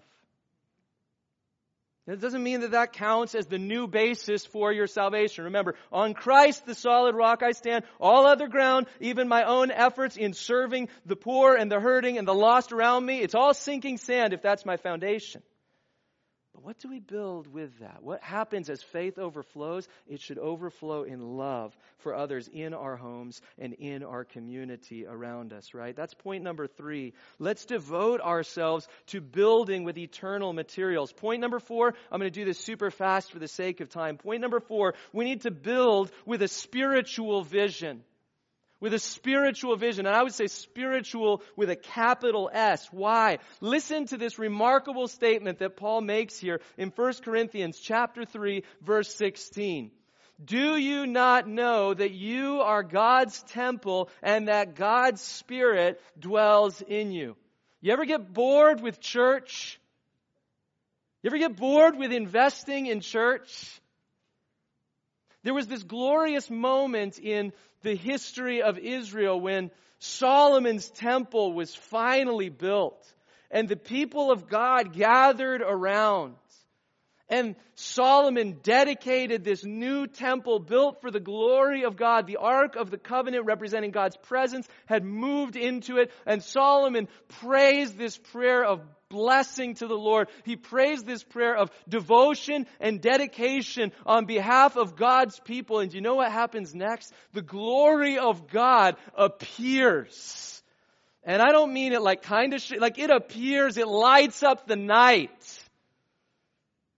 It doesn't mean that that counts as the new basis for your salvation. Remember, on Christ, the solid rock I stand. All other ground, even my own efforts in serving the poor and the hurting and the lost around me, it's all sinking sand if that's my foundation. But what do we build with that? What happens as faith overflows? It should overflow in love for others in our homes and in our community around us, right? That's point number three. Let's devote ourselves to building with eternal materials. Point number four, I'm going to do this super fast for the sake of time. Point number four, we need to build with a spiritual vision. With a spiritual vision, and I would say spiritual with a capital S. Why? Listen to this remarkable statement that Paul makes here in First Corinthians chapter three, verse sixteen. Do you not know that you are God's temple and that God's Spirit dwells in you? You ever get bored with church? You ever get bored with investing in church? There was this glorious moment in the history of Israel when Solomon's temple was finally built and the people of God gathered around. And Solomon dedicated this new temple built for the glory of God. The Ark of the Covenant representing God's presence had moved into it. And Solomon praised this prayer of blessing to the Lord. He prays this prayer of devotion and dedication on behalf of God's people. And do you know what happens next? The glory of God appears. And I don't mean it like kind of, sh- like it appears, it lights up the night.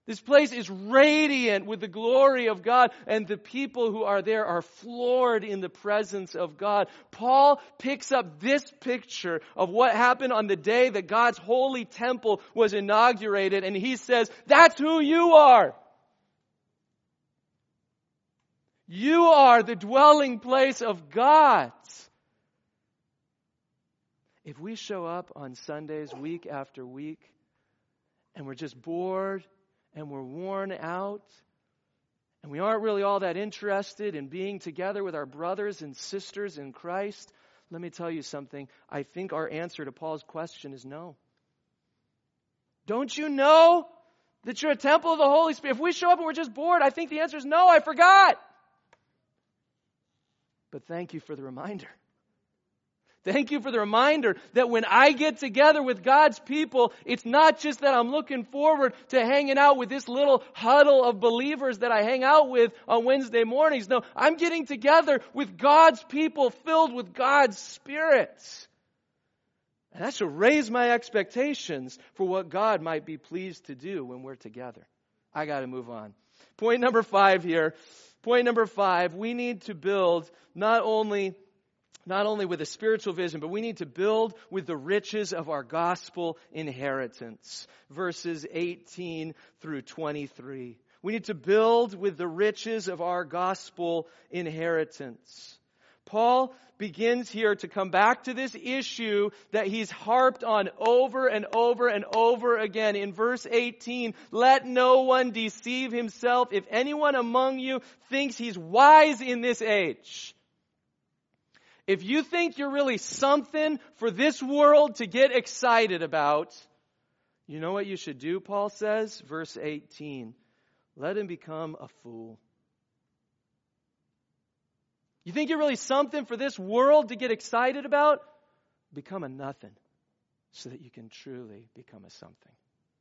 This place is radiant with the glory of God, and the people who are there are floored in the presence of God. Paul picks up this picture of what happened on the day that God's holy temple was inaugurated, and he says, that's who you are. You are the dwelling place of God. If we show up on Sundays week after week, and we're just bored, and we're worn out, and we aren't really all that interested in being together with our brothers and sisters in Christ, let me tell you something. I think our answer to Paul's question is no. Don't you know that you're a temple of the Holy Spirit? If we show up and we're just bored, I think the answer is no, I forgot. But thank you for the reminder. Thank you for the reminder that when I get together with God's people, it's not just that I'm looking forward to hanging out with this little huddle of believers that I hang out with on Wednesday mornings. No, I'm getting together with God's people filled with God's Spirit. And that should raise my expectations for what God might be pleased to do when we're together. I got to move on. Point number five here. Point number five, we need to build not only Not only with a spiritual vision, but we need to build with the riches of our gospel inheritance. Verses eighteen through twenty-three. We need to build with the riches of our gospel inheritance. Paul begins here to come back to this issue that he's harped on over and over and over again. In verse eighteen, let no one deceive himself. If anyone among you thinks he's wise in this age, if you think you're really something for this world to get excited about, you know what you should do, Paul says? Verse eighteen, let him become a fool. You think you're really something for this world to get excited about? Become a nothing so that you can truly become a something.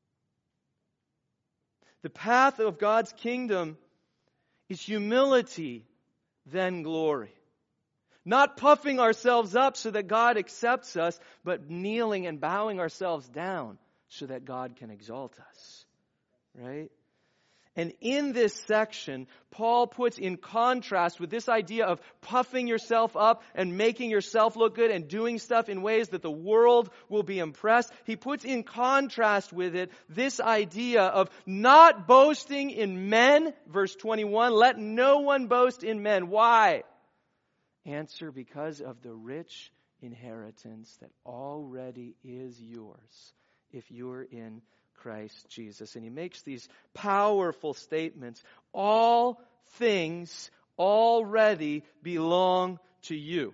The path of God's kingdom is humility, then glory. Not puffing ourselves up so that God accepts us, but kneeling and bowing ourselves down so that God can exalt us. Right? And in this section, Paul puts in contrast with this idea of puffing yourself up and making yourself look good and doing stuff in ways that the world will be impressed. He puts in contrast with it this idea of not boasting in men. Verse twenty-one, let no one boast in men. Why? Answer, because of the rich inheritance that already is yours if you're in Christ Jesus. And he makes these powerful statements. All things already belong to you.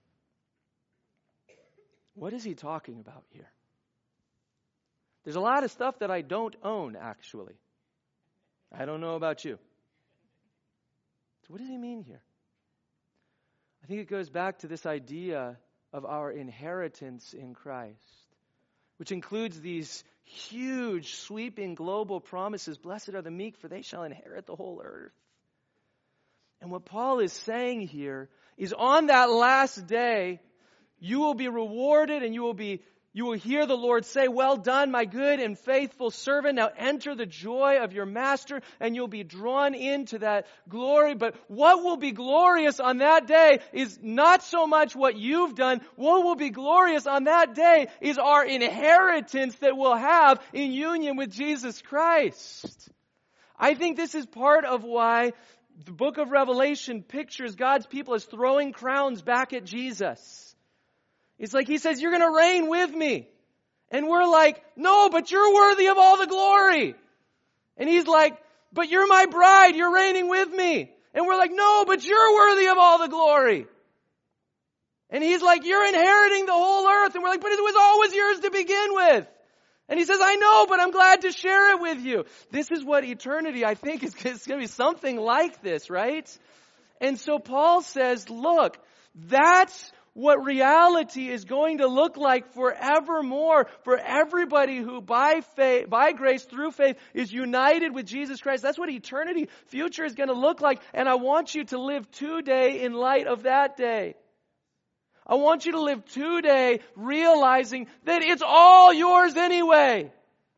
What is he talking about here? There's a lot of stuff that I don't own, actually. I don't know about you. So what does he mean here? I think it goes back to this idea of our inheritance in Christ, which includes these huge, sweeping global promises. Blessed are the meek, for they shall inherit the whole earth. And what Paul is saying here is on that last day, you will be rewarded and you will be You will hear the Lord say, well done, my good and faithful servant. Now enter the joy of your master, and you'll be drawn into that glory. But what will be glorious on that day is not so much what you've done. What will be glorious on that day is our inheritance that we'll have in union with Jesus Christ. I think this is part of why the book of Revelation pictures God's people as throwing crowns back at Jesus. It's like he says, you're going to reign with me. And we're like, no, but you're worthy of all the glory. And he's like, but you're my bride, you're reigning with me. And we're like, no, but you're worthy of all the glory. And he's like, you're inheriting the whole earth. And we're like, but it was always yours to begin with. And he says, I know, but I'm glad to share it with you. This is what eternity, I think, is going to be something like this, right? And so Paul says, look, that's what reality is going to look like forevermore for everybody who by faith, by grace through faith is united with Jesus Christ. That's what eternity future is going to look like. And I want you to live today in light of that day. I want you to live today realizing that it's all yours anyway.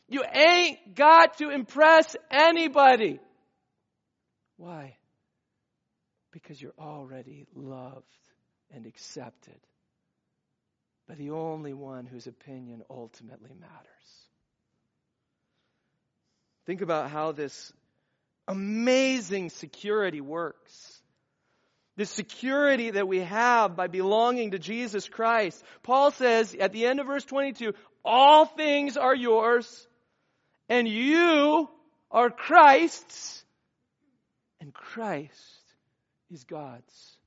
You ain't got to impress anybody. Why? Because you're already loved and accepted by the only one whose opinion ultimately matters. Think about how this amazing security works. The security that we have by belonging to Jesus Christ. Paul says at the end of verse twenty-two, all things are yours, and you are Christ's, and Christ is God's.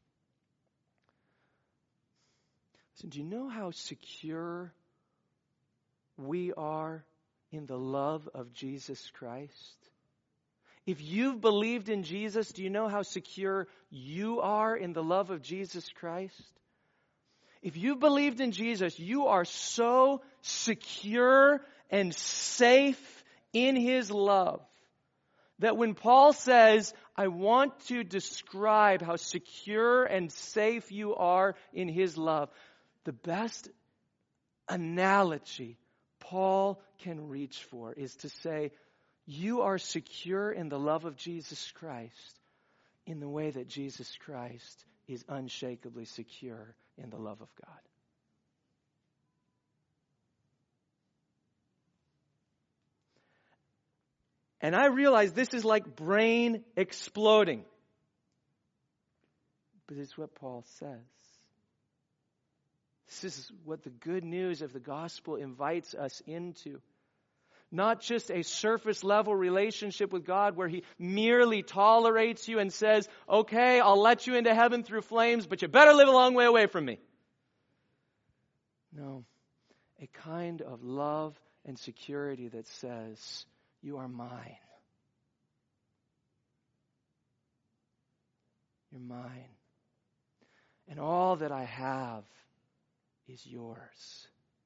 So do you know how secure we are in the love of Jesus Christ? If you've believed in Jesus, do you know how secure you are in the love of Jesus Christ? If you've believed in Jesus, you are so secure and safe in His love that when Paul says, I want to describe how secure and safe you are in His love, the best analogy Paul can reach for is to say, you are secure in the love of Jesus Christ in the way that Jesus Christ is unshakably secure in the love of God. And I realize this is like brain exploding. But it's what Paul says. This is what the good news of the gospel invites us into. Not just a surface level relationship with God where He merely tolerates you and says, okay, I'll let you into heaven through flames, but you better live a long way away from me. No, a kind of love and security that says, you are mine. You're mine. And all that I have is yours.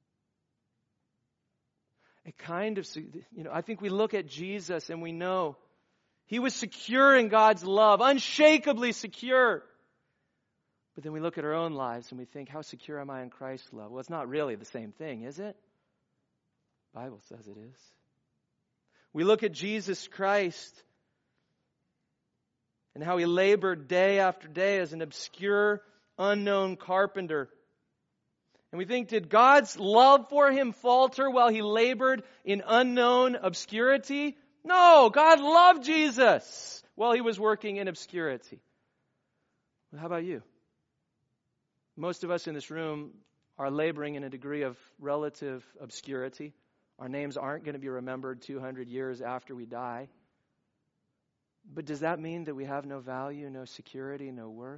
A kind of, you know, I think we look at Jesus and we know He was secure in God's love, unshakably secure. But then we look at our own lives and we think, how secure am I in Christ's love? Well, it's not really the same thing, is it? The Bible says it is. We look at Jesus Christ and how He labored day after day as an obscure, unknown carpenter. And we think, did God's love for Him falter while He labored in unknown obscurity? No, God loved Jesus while He was working in obscurity. Well, how about you? Most of us in this room are laboring in a degree of relative obscurity. Our names aren't going to be remembered two hundred years after we die. But does that mean that we have no value, no security, no worth?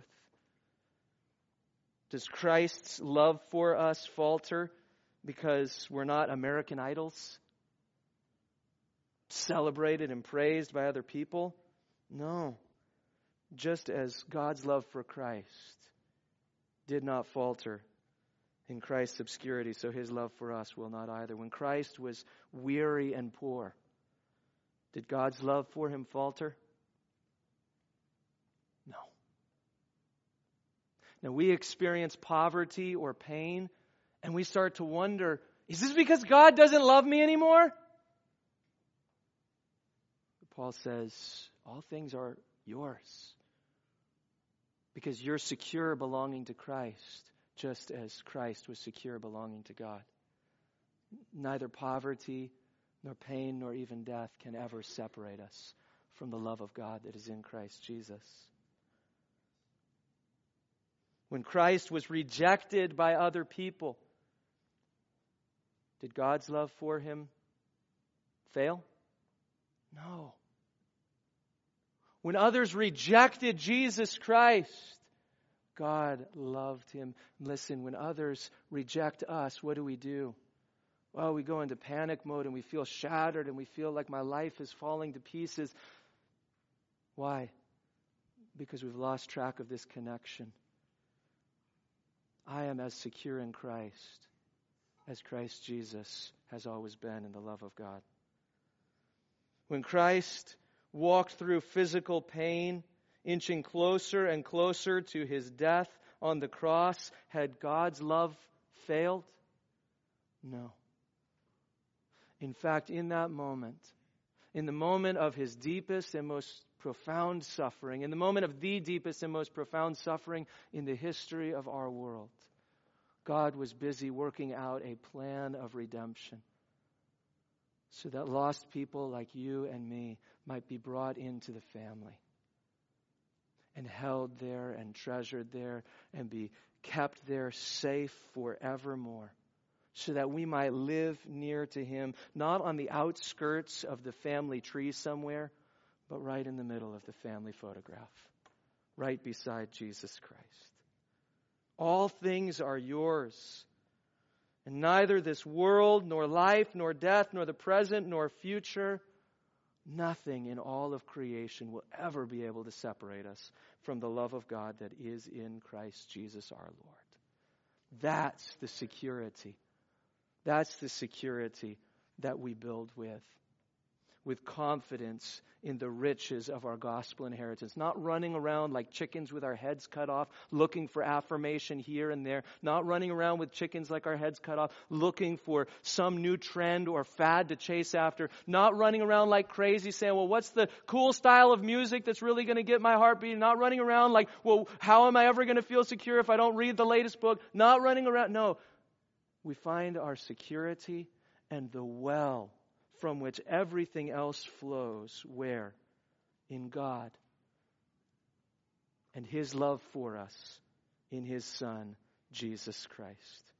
Does Christ's love for us falter because we're not American Idols, celebrated and praised by other people? No. Just as God's love for Christ did not falter in Christ's obscurity, so His love for us will not either. When Christ was weary and poor, did God's love for Him falter? No. Now we experience poverty or pain, and we start to wonder, is this because God doesn't love me anymore? But Paul says, all things are yours. Because you're secure belonging to Christ, just as Christ was secure belonging to God. Neither poverty, nor pain, nor even death can ever separate us from the love of God that is in Christ Jesus. When Christ was rejected by other people, did God's love for Him fail? No. When others rejected Jesus Christ, God loved Him. Listen, when others reject us, what do we do? Well, we go into panic mode and we feel shattered and we feel like my life is falling to pieces. Why? Because we've lost track of this connection. I am as secure in Christ as Christ Jesus has always been in the love of God. When Christ walked through physical pain, inching closer and closer to His death on the cross, had God's love failed? No. In fact, in that moment, in the moment of his deepest and most profound suffering, in the moment of the deepest and most profound suffering in the history of our world, God was busy working out a plan of redemption so that lost people like you and me might be brought into the family and held there and treasured there and be kept there safe forevermore, so that we might live near to him, not on the outskirts of the family tree somewhere, but right in the middle of the family photograph, right beside Jesus Christ. All things are yours, and neither this world, nor life, nor death, nor the present, nor future, nothing in all of creation will ever be able to separate us from the love of God that is in Christ Jesus our Lord. That's the security. That's the security that we build with, with confidence in the riches of our gospel inheritance. Not running around like chickens with our heads cut off, looking for affirmation here and there. Not running around with chickens like our heads cut off, looking for some new trend or fad to chase after. Not running around like crazy saying, well, what's the cool style of music that's really going to get my heart beating? Not running around like, well, how am I ever going to feel secure if I don't read the latest book? Not running around. No. We find our security and the well from which everything else flows. Where? In God. And his love for us in his Son, Jesus Christ.